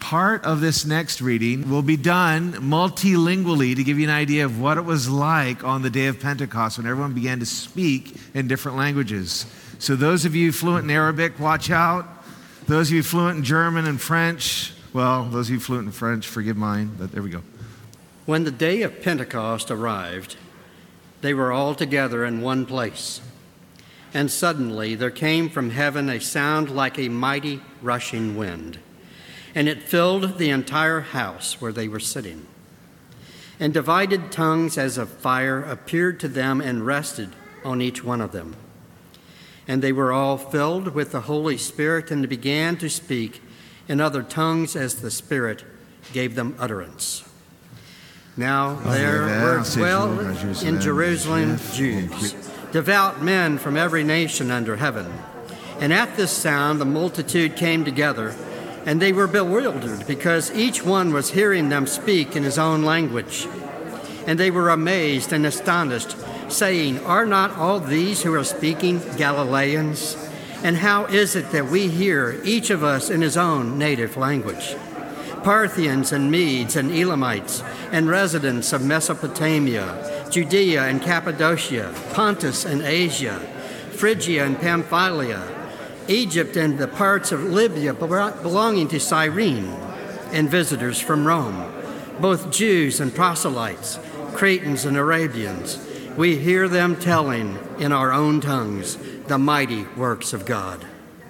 part of this next reading will be done multilingually to give you an idea of what it was like on the day of Pentecost when everyone began to speak in different languages. So those of you fluent in Arabic, watch out. Those of you fluent in German and French, well, those of you fluent in French, forgive mine, but there we go. When the day of Pentecost arrived, they were all together in one place. And suddenly there came from heaven a sound like a mighty rushing wind, and it filled the entire house where they were sitting. And divided tongues as of fire appeared to them and rested on each one of them. And they were all filled with the Holy Spirit and began to speak in other tongues as the Spirit gave them utterance. Now there were dwell in Jerusalem Jews, devout men from every nation under heaven. And at this sound the multitude came together, and they were bewildered because each one was hearing them speak in his own language. And they were amazed and astonished, saying, "Are not all these who are speaking Galileans? And how is it that we hear, each of us in his own native language? Parthians and Medes and Elamites and residents of Mesopotamia, Judea and Cappadocia, Pontus and Asia, Phrygia and Pamphylia, Egypt and the parts of Libya belonging to Cyrene, and visitors from Rome, both Jews and proselytes, Cretans and Arabians. We hear them telling in our own tongues the mighty works of God."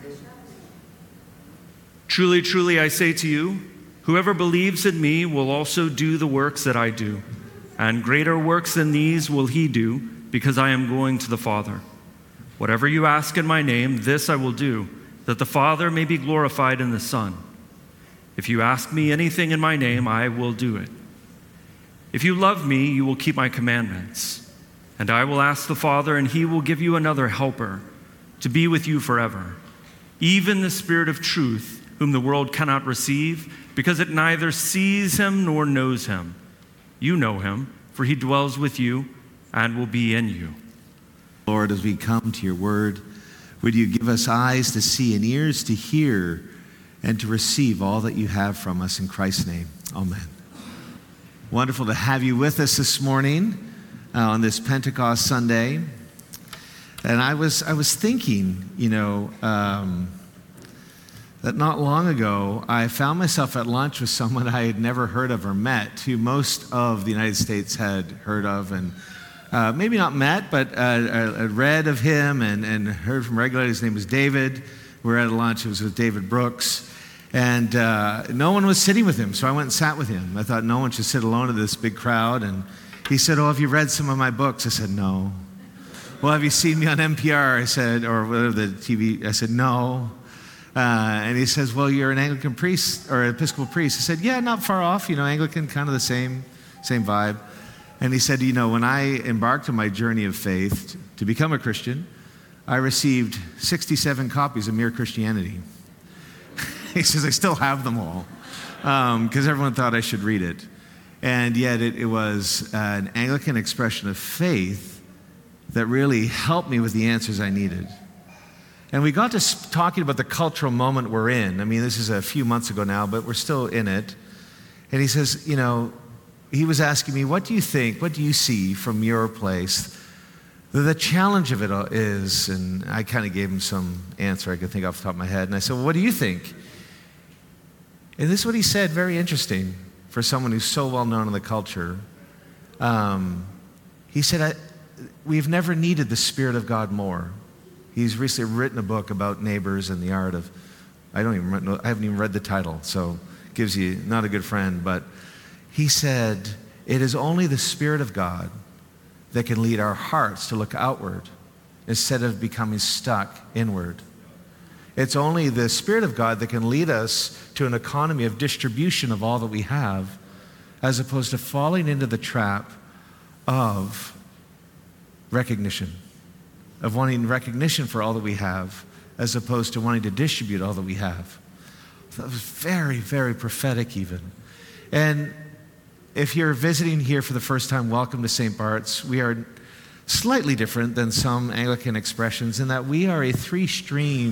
Truly, truly, I say to you, whoever believes in me will also do the works that I do, and greater works than these will he do, because I am going to the Father. Whatever you ask in my name, this I will do, that the Father may be glorified in the Son. If you ask me anything in my name, I will do it. If you love me, you will keep my commandments. And I will ask the Father, and he will give you another helper to be with you forever, even the Spirit of truth, whom the world cannot receive, because it neither sees him nor knows him. You know him, for he dwells with you and will be in you. Lord, as we come to your word, would you give us eyes to see and ears to hear and to receive all that you have from us in Christ's name. Amen. Wonderful to have you with us this morning on this Pentecost Sunday. And I was thinking, that not long ago, I found myself at lunch with someone I had never heard of or met, who most of the United States had heard of, and maybe not met, but read of him and heard from regularly. His name was David. We were at a lunch. It was with David Brooks. And no one was sitting with him, so I went and sat with him. I thought no one should sit alone in this big crowd. And he said, "Oh, have you read some of my books?" I said, "No." "Well, have you seen me on NPR?" I said, or whatever the TV. I said, "No." And he says, "Well, you're an Anglican priest or Episcopal priest." I said, "Yeah, not far off. Anglican, kind of the same vibe." And he said, "When I embarked on my journey of faith to become a Christian, I received 67 copies of Mere Christianity." He says, "I still have them all because everyone thought I should read it." And yet it was an Anglican expression of faith that really helped me with the answers I needed. And we got to talking about the cultural moment we're in. I mean, this is a few months ago now, but we're still in it. And he says, he was asking me, what do you think, what do you see from your place? The challenge of it is, and I kind of gave him some answer I could think off the top of my head. And I said, "Well, what do you think?" And this is what he said, very interesting for someone who's so well known in the culture. He said, "We've never needed the Spirit of God more." He's recently written a book about neighbors and the art of, I haven't even read the title, so it gives you not a good friend, but he said, "It is only the Spirit of God that can lead our hearts to look outward instead of becoming stuck inward. It's only the Spirit of God that can lead us to an economy of distribution of all that we have, as opposed to falling into the trap of recognition, of wanting recognition for all that we have, as opposed to wanting to distribute all that we have." So that was very, very prophetic even. And if you're visiting here for the first time, welcome to St. Bart's. We are slightly different than some Anglican expressions in that we are a three-stream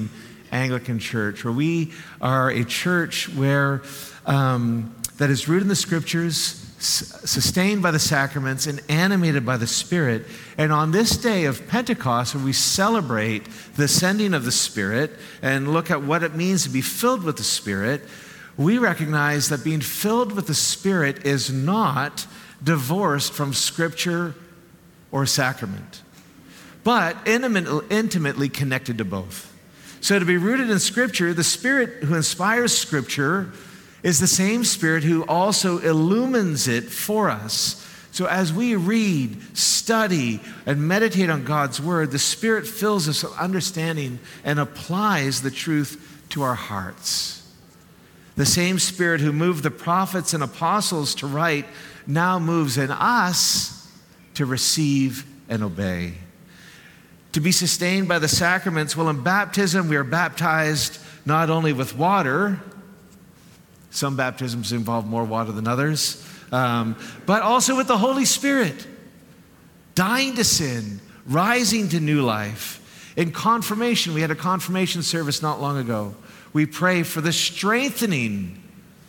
Anglican Church, where we are a church where that is rooted in the Scriptures, sustained by the sacraments, and animated by the Spirit. And on this day of Pentecost, where we celebrate the sending of the Spirit and look at what it means to be filled with the Spirit, we recognize that being filled with the Spirit is not divorced from Scripture or sacrament, but intimately connected to both. So to be rooted in Scripture, the Spirit who inspires Scripture is the same Spirit who also illumines it for us. So as we read, study, and meditate on God's Word, the Spirit fills us with understanding and applies the truth to our hearts. The same Spirit who moved the prophets and apostles to write now moves in us to receive and obey. To be sustained by the sacraments, well, in baptism, we are baptized not only with water. Some baptisms involve more water than others, but also with the Holy Spirit, dying to sin, rising to new life. In confirmation, we had a confirmation service not long ago. We pray for the strengthening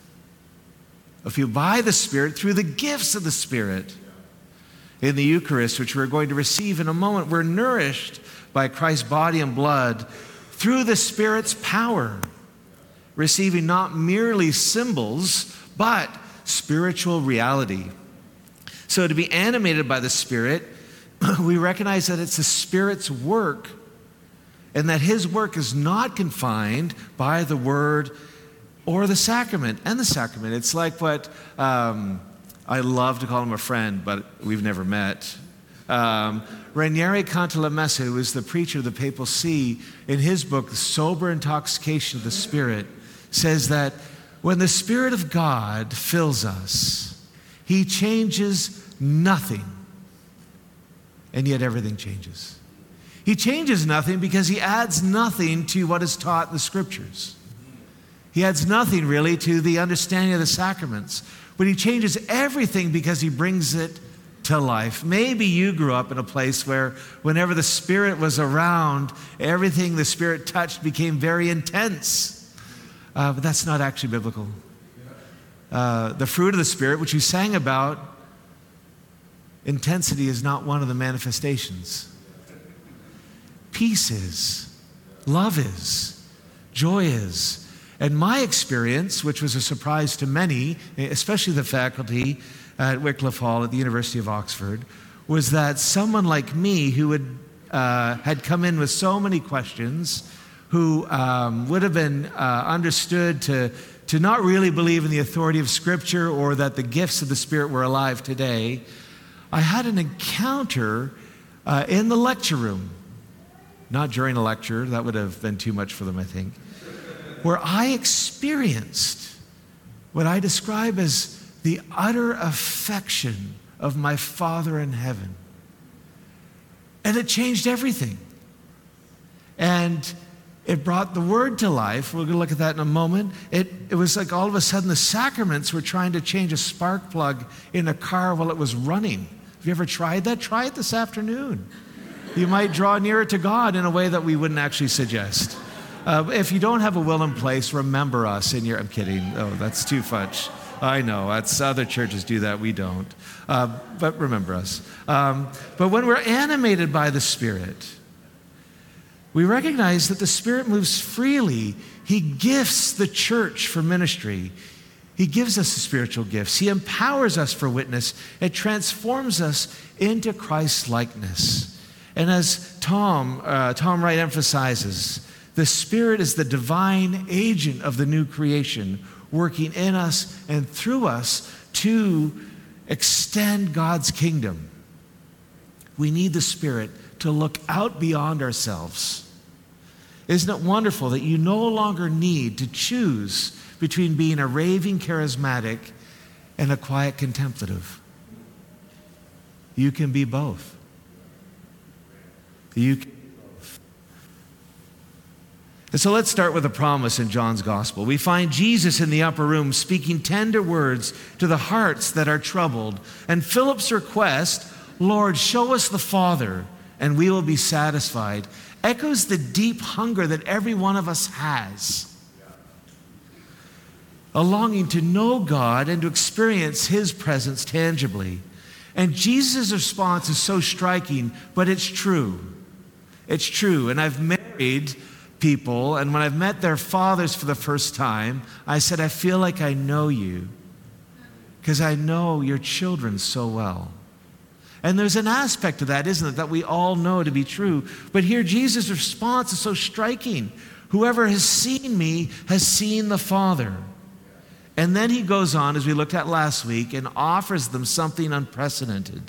of you by the Spirit through the gifts of the Spirit. In the Eucharist, which we're going to receive in a moment, we're nourished by Christ's body and blood through the Spirit's power, receiving not merely symbols, but spiritual reality. So to be animated by the Spirit, we recognize that it's the Spirit's work, and that His work is not confined by the Word or the sacrament. And the sacrament, it's like what I love to call him a friend, but we've never met. Ranieri Cantalamessa, who is the preacher of the Papal See, in his book, The Sober Intoxication of the Spirit, says that when the Spirit of God fills us, He changes nothing, and yet everything changes. He changes nothing because He adds nothing to what is taught in the Scriptures. He adds nothing really to the understanding of the sacraments, but He changes everything because He brings it to life. Maybe you grew up in a place where whenever the Spirit was around, everything the Spirit touched became very intense. But that's not actually biblical. The fruit of the Spirit, which we sang about, intensity is not one of the manifestations. Peace is, love is, joy is. And my experience, which was a surprise to many, especially the faculty at Wycliffe Hall at the University of Oxford, was that someone like me who had come in with so many questions, who would have been understood to not really believe in the authority of Scripture or that the gifts of the Spirit were alive today, I had an encounter in the lecture room. Not during a lecture, that would have been too much for them, I think, where I experienced what I describe as the utter affection of my Father in heaven. And it changed everything. And it brought the Word to life. We're going to look at that in a moment. It was like all of a sudden the sacraments were trying to change a spark plug in a car while it was running. Have you ever tried that? Try it this afternoon. You might draw nearer to God in a way that we wouldn't actually suggest. If you don't have a will in place, remember us in your... I'm kidding. Oh, that's too much. I know. Other churches do that. We don't. But remember us. But when we're animated by the Spirit, we recognize that the Spirit moves freely. He gifts the church for ministry. He gives us the spiritual gifts. He empowers us for witness. It transforms us into Christ's likeness. And as Tom Wright emphasizes, the Spirit is the divine agent of the new creation, working in us and through us to extend God's kingdom. We need the Spirit to look out beyond ourselves. Isn't it wonderful that you no longer need to choose between being a raving charismatic and a quiet contemplative? You can be both. You can be both. And so let's start with a promise in John's Gospel. We find Jesus in the upper room speaking tender words to the hearts that are troubled. And Philip's request, Lord, show us the Father, and we will be satisfied, echoes the deep hunger that every one of us has. A longing to know God and to experience His presence tangibly. And Jesus' response is so striking, but it's true. It's true. And I've married people, and when I've met their fathers for the first time, I said, I feel like I know you because I know your children so well. And there's an aspect of that, isn't it, that we all know to be true. But here Jesus' response is so striking. Whoever has seen me has seen the Father. And then he goes on, as we looked at last week, and offers them something unprecedented.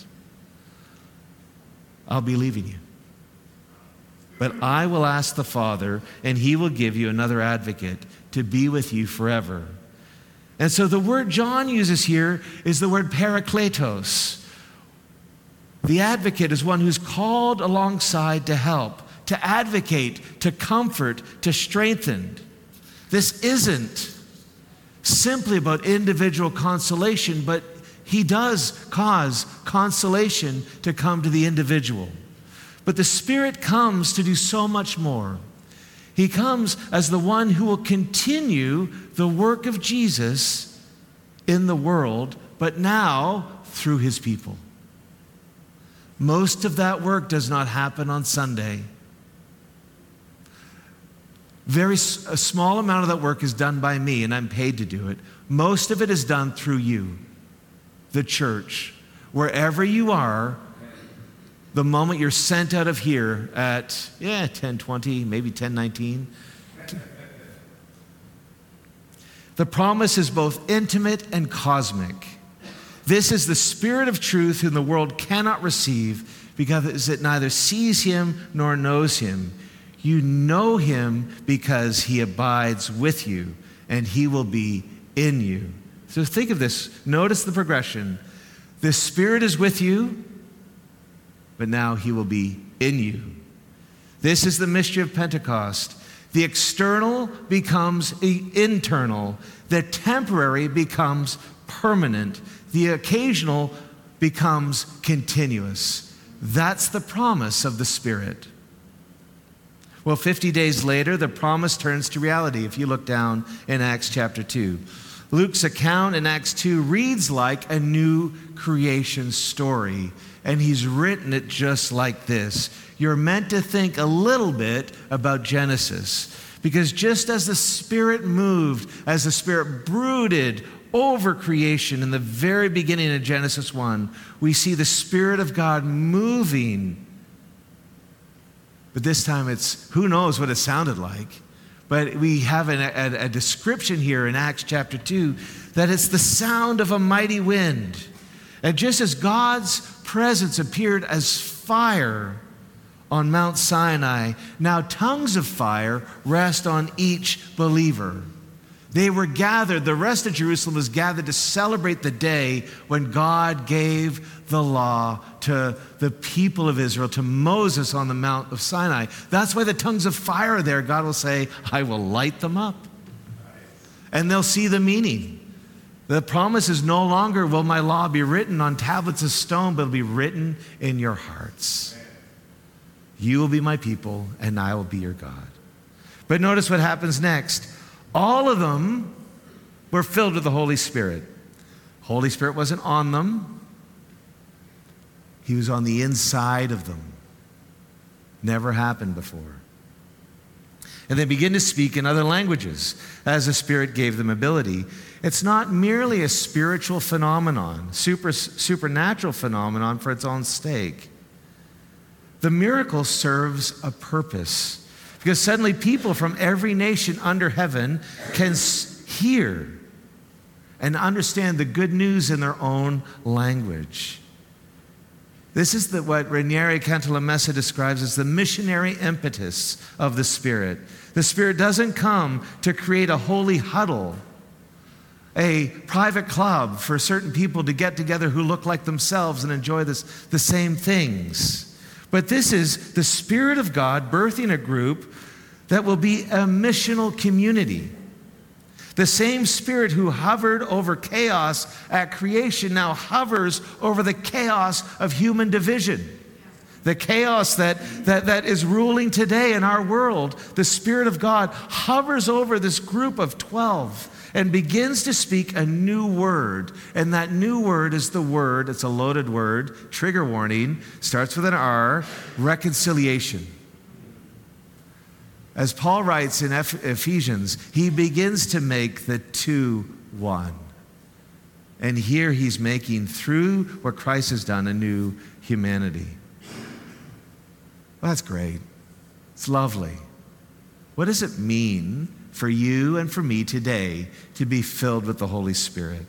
I'll be leaving you. But I will ask the Father, and He will give you another advocate to be with you forever. And so the word John uses here is the word parakletos. The advocate is one who's called alongside to help, to advocate, to comfort, to strengthen. This isn't simply about individual consolation, but He does cause consolation to come to the individual. But the Spirit comes to do so much more. He comes as the one who will continue the work of Jesus in the world, but now through His people. Most of that work does not happen on Sunday. A small amount of that work is done by me, and I'm paid to do it. Most of it is done through you, the church. Wherever you are, the moment you're sent out of here at 10:20, maybe 10:19. The promise is both intimate and cosmic. This is the Spirit of truth whom the world cannot receive because it neither sees Him nor knows Him. You know Him because He abides with you, and He will be in you. So think of this. Notice the progression. The Spirit is with you, but now He will be in you. This is the mystery of Pentecost. The external becomes internal. The temporary becomes permanent. The occasional becomes continuous. That's the promise of the Spirit. Well, 50 days later, the promise turns to reality if you look down in Acts chapter 2. Luke's account in Acts 2 reads like a new creation story, and he's written it just like this. You're meant to think a little bit about Genesis, because just as the Spirit moved, as the Spirit brooded over creation in the very beginning of Genesis 1, we see the Spirit of God moving. But this time it's, who knows what it sounded like. But we have a description here in Acts chapter 2 that it's the sound of a mighty wind. And just as God's presence appeared as fire on Mount Sinai, now tongues of fire rest on each believer. They were gathered, the rest of Jerusalem was gathered to celebrate the day when God gave the law to the people of Israel, to Moses on the Mount of Sinai. That's why the tongues of fire are there. God will say, I will light them up. And they'll see the meaning. The promise is no longer will my law be written on tablets of stone, but it'll be written in your hearts. You will be my people, and I will be your God. But notice what happens next. All of them were filled with the Holy Spirit. Holy Spirit wasn't on them. He was on the inside of them. Never happened before. And they begin to speak in other languages as the Spirit gave them ability. It's not merely a spiritual phenomenon, supernatural phenomenon for its own sake. The miracle serves a purpose. Because suddenly people from every nation under heaven can hear and understand the good news in their own language. This is what Ranieri Cantalamessa describes as the missionary impetus of the Spirit. The Spirit doesn't come to create a holy huddle, a private club for certain people to get together who look like themselves and enjoy the same things. But this is the Spirit of God birthing a group that will be a missional community. The same Spirit who hovered over chaos at creation now hovers over the chaos of human division. The chaos that is ruling today in our world, the Spirit of God hovers over this group of 12 and begins to speak a new word. And that new word is the word, it's a loaded word, trigger warning, starts with an R, reconciliation. As Paul writes in Ephesians, he begins to make the two one. And here he's making, through what Christ has done, a new humanity. Well, that's great. It's lovely. What does it mean for you and for me today to be filled with the Holy Spirit?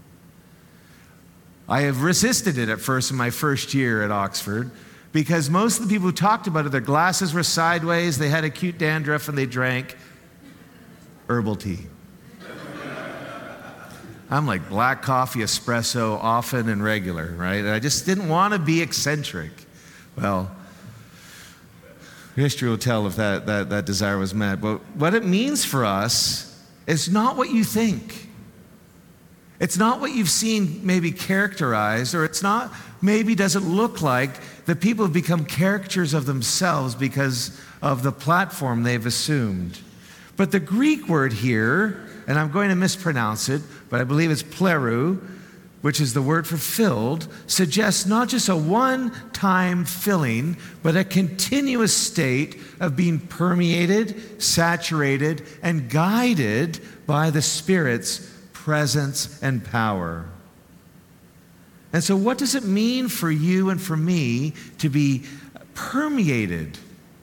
I have resisted it at first in my first year at Oxford, because most of the people who talked about it, their glasses were sideways, they had acute dandruff, and they drank herbal tea. I'm like black coffee, espresso, often and regular, right? And I just didn't want to be eccentric. Well, history will tell if that desire was met. But what it means for us is not what you think. It's not what you've seen maybe characterized, or it's not, maybe doesn't look like the people have become caricatures of themselves because of the platform they've assumed. But the Greek word here, and I'm going to mispronounce it, but I believe it's plerou, which is the word for filled, suggests not just a one-time filling, but a continuous state of being permeated, saturated, and guided by the Spirit's presence and power. And so what does it mean for you and for me to be permeated,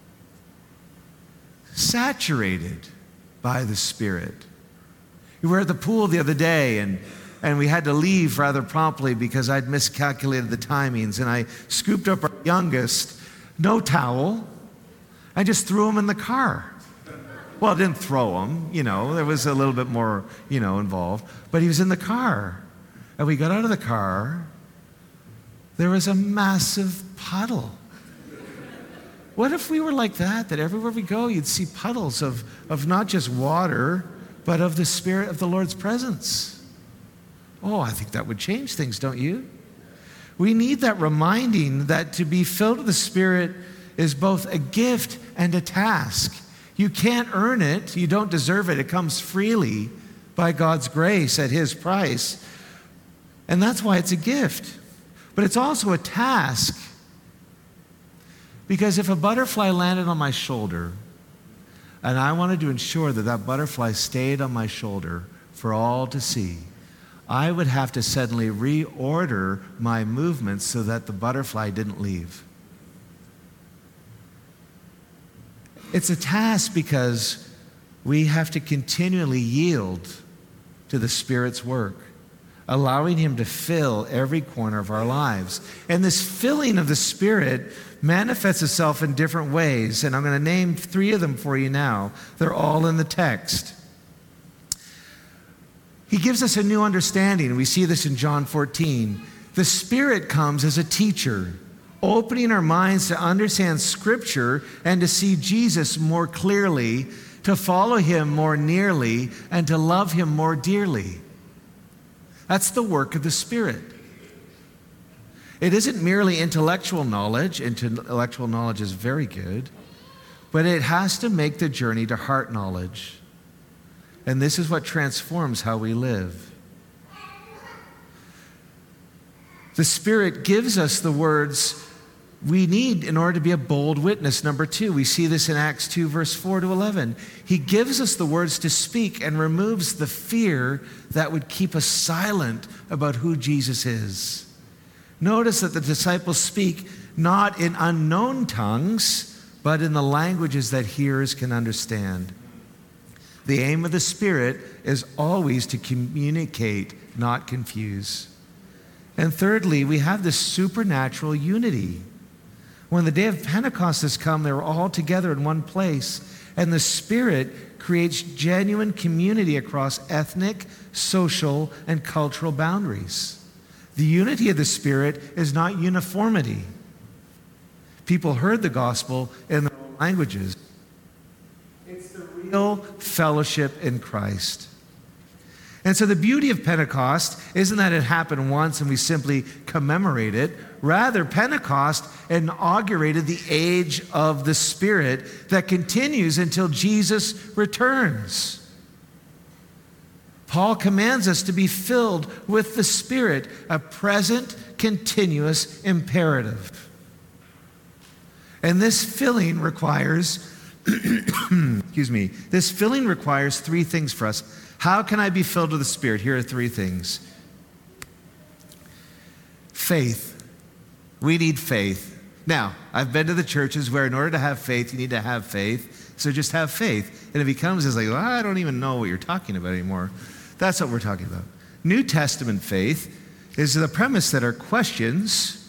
saturated by the Spirit? We were at the pool the other day, and we had to leave rather promptly because I'd miscalculated the timings, and I scooped up our youngest, no towel, I just threw him in the car. Well, I didn't throw him, there was a little bit more, involved, but he was in the car. And we got out of the car, there was a massive puddle. What if we were like that everywhere we go, you'd see puddles of not just water, but of the Spirit of the Lord's presence? Oh, I think that would change things, don't you? We need that reminding that to be filled with the Spirit is both a gift and a task. You can't earn it. You don't deserve it. It comes freely by God's grace at His price. And that's why it's a gift. But it's also a task. Because if a butterfly landed on my shoulder, and I wanted to ensure that that butterfly stayed on my shoulder for all to see, I would have to suddenly reorder my movements so that the butterfly didn't leave. It's a task because we have to continually yield to the Spirit's work, allowing Him to fill every corner of our lives. And this filling of the Spirit manifests itself in different ways, and I'm going to name 3 of them for you now. They're all in the text. He gives us a new understanding. We see this in John 14. The Spirit comes as a teacher, opening our minds to understand Scripture and to see Jesus more clearly, to follow Him more nearly, and to love Him more dearly. That's the work of the Spirit. It isn't merely intellectual knowledge. Intellectual knowledge is very good, but it has to make the journey to heart knowledge. And this is what transforms how we live. The Spirit gives us the words we need in order to be a bold witness. Number 2, we see this in Acts 2, verse 4 to 11. He gives us the words to speak and removes the fear that would keep us silent about who Jesus is. Notice that the disciples speak not in unknown tongues, but in the languages that hearers can understand. The aim of the Spirit is always to communicate, not confuse. And thirdly, we have this supernatural unity. When the day of Pentecost has come, they were all together in one place, and the Spirit creates genuine community across ethnic, social, and cultural boundaries. The unity of the Spirit is not uniformity. People heard the gospel in their own languages. It's the real fellowship in Christ. And so the beauty of Pentecost isn't that it happened once and we simply commemorate it. Rather, Pentecost inaugurated the age of the Spirit that continues until Jesus returns. Paul commands us to be filled with the Spirit, a present, continuous imperative. And this filling requires, this filling requires three things for us. How can I be filled with the Spirit? Here are three things. Faith. We need faith. Now, I've been to the churches where in order to have faith, you need to have faith. So just have faith. And it becomes like, well, I don't even know what you're talking about anymore. That's what we're talking about. New Testament faith is the premise that our questions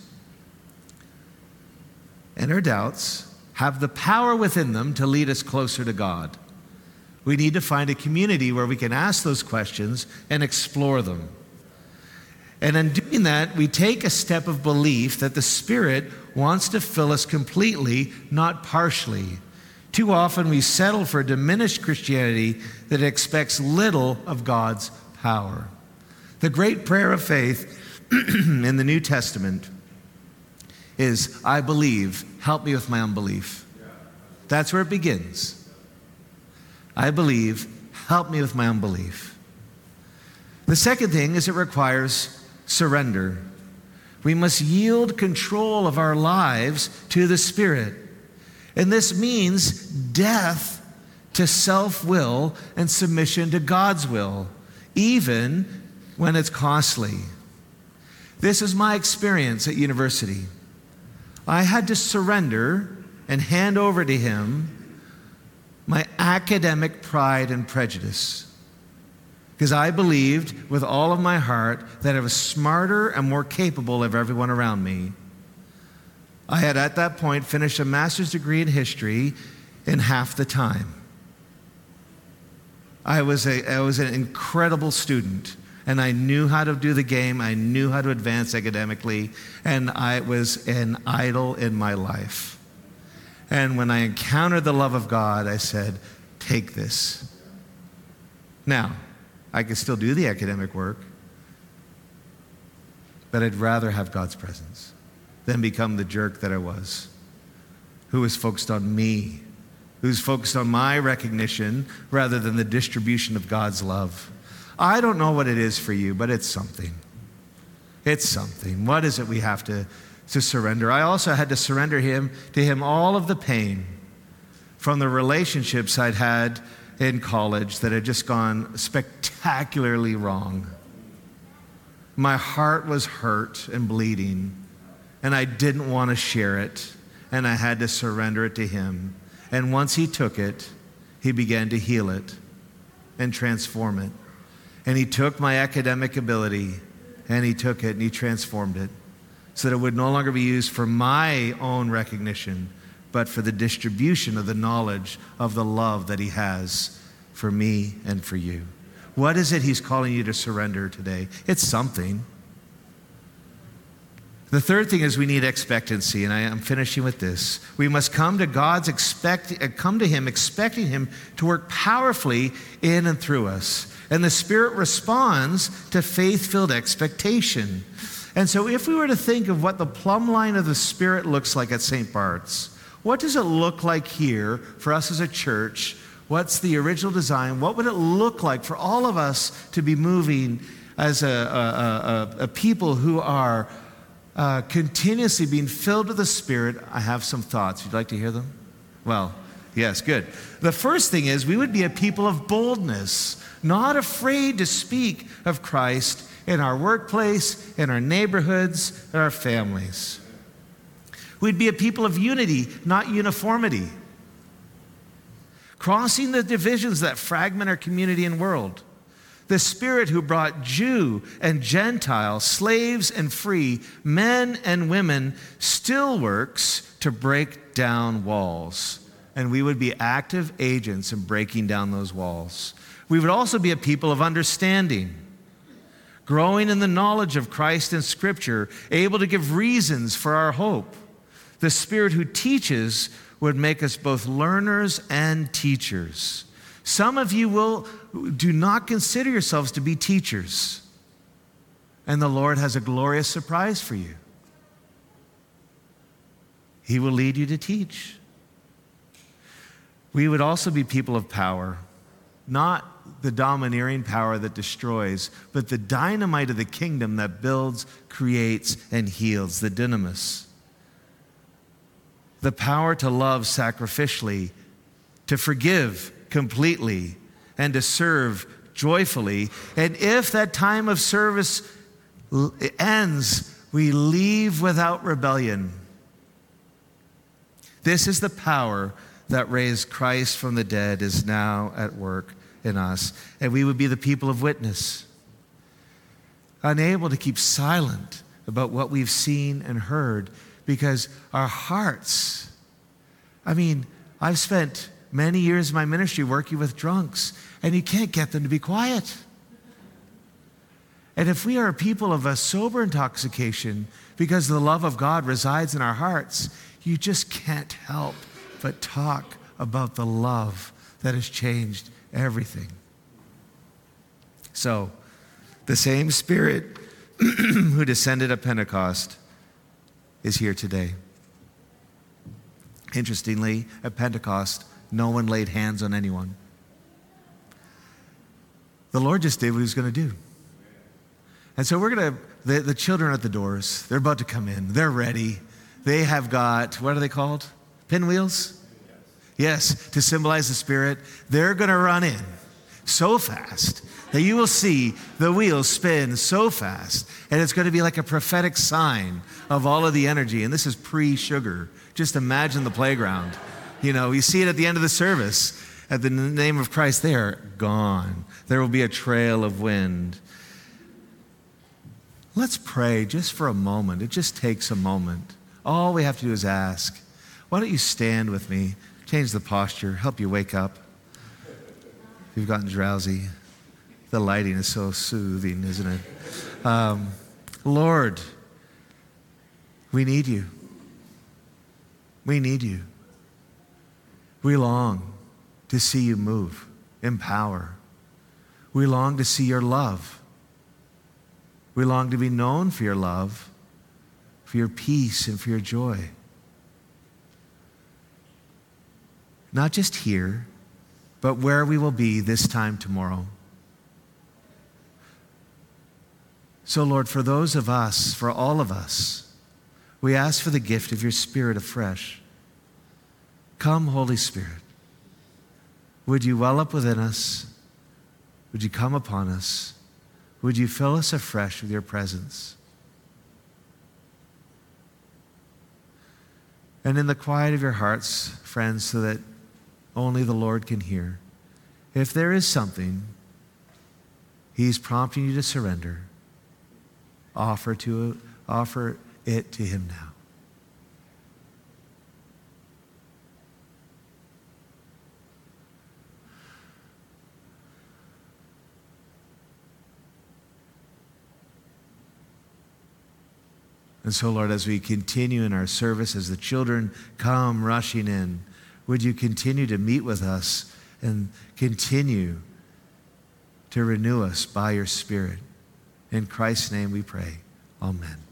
and our doubts have the power within them to lead us closer to God. We need to find a community where we can ask those questions and explore them. And in doing that, we take a step of belief that the Spirit wants to fill us completely, not partially. Too often we settle for a diminished Christianity that expects little of God's power. The great prayer of faith in the New Testament is, I believe, help me with my unbelief. That's where it begins. I believe, help me with my unbelief. The second thing is it requires surrender. We must yield control of our lives to the Spirit. And this means death to self-will and submission to God's will, even when it's costly. This is my experience at university. I had to surrender and hand over to Him my academic pride and prejudice, because I believed with all of my heart that I was smarter and more capable of everyone around me. I had at that point finished a master's degree in history in half the time. I was an incredible student, and I knew how to do the game. I knew how to advance academically, and I was an idol in my life. And when I encountered the love of God, I said, take this. Now, I can still do the academic work, but I'd rather have God's presence than become the jerk that I was, who was focused on me, who's focused on my recognition rather than the distribution of God's love. I don't know what it is for you, but it's something. It's something. What is it we have to surrender? I also had to surrender to him all of the pain from the relationships I'd had in college that had just gone spectacularly wrong. My heart was hurt and bleeding, and I didn't want to share it, and I had to surrender it to him. And once he took it, he began to heal it and transform it. And he took my academic ability, and he took it and he transformed it so that it would no longer be used for my own recognition, but for the distribution of the knowledge of the love that he has for me and for you. What is it he's calling you to surrender today? It's something. The third thing is we need expectancy, and I'm finishing with this. We must come to come to him expecting him to work powerfully in and through us. And the Spirit responds to faith-filled expectation. And so if we were to think of what the plumb line of the Spirit looks like at St. Bart's, what does it look like here for us as a church? What's the original design? What would it look like for all of us to be moving as a people who are continuously being filled with the Spirit? I have some thoughts. You'd like to hear them? Well, yes, good. The first thing is we would be a people of boldness, not afraid to speak of Christ in our workplace, in our neighborhoods, in our families. We'd be a people of unity, not uniformity. Crossing the divisions that fragment our community and world. The Spirit who brought Jew and Gentile, slaves and free, men and women, still works to break down walls. And we would be active agents in breaking down those walls. We would also be a people of understanding, growing in the knowledge of Christ and Scripture, able to give reasons for our hope. The Spirit who teaches would make us both learners and teachers. Some of you do not consider yourselves to be teachers. And the Lord has a glorious surprise for you. He will lead you to teach. We would also be people of power, not the domineering power that destroys, but the dynamite of the kingdom that builds, creates, and heals, the dynamis. The power to love sacrificially, to forgive completely, and to serve joyfully. And if that time of service ends, we leave without rebellion. This is the power that raised Christ from the dead is now at work in us. And we would be the people of witness, unable to keep silent about what we've seen and heard, because our hearts, I've spent many years of my ministry working with drunks, and you can't get them to be quiet. And if we are a people of a sober intoxication, because the love of God resides in our hearts, you just can't help but talk about the love that has changed everything. So, the same Spirit who descended at Pentecost is here today. Interestingly, at Pentecost, no one laid hands on anyone. The Lord just did what he was going to do. And so the children are at the doors. They're about to come in. They're ready. They have got, what are they called? Pinwheels? Yes, to symbolize the Spirit. They're going to run in so fast that you will see the wheels spin so fast. And it's going to be like a prophetic sign of all of the energy. And this is pre-sugar. Just imagine the playground. You see it at the end of the service. At the name of Christ, they are gone. There will be a trail of wind. Let's pray just for a moment. It just takes a moment. All we have to do is ask. Why don't you stand with me? Change the posture, help you wake up. If you've gotten drowsy, the lighting is so soothing, isn't it? Lord, we need you. We need you. We long to see you move in power. We long to see your love. We long to be known for your love, for your peace, and for your joy. Not just here, but where we will be this time tomorrow. So, Lord, for those of us, for all of us, we ask for the gift of your Spirit afresh. Come, Holy Spirit. Would you well up within us? Would you come upon us? Would you fill us afresh with your presence? And in the quiet of your hearts, friends, so that only the Lord can hear, if there is something he's prompting you to surrender, offer it to him now. And so, Lord, as we continue in our service, as the children come rushing in, would you continue to meet with us and continue to renew us by your Spirit? In Christ's name we pray. Amen.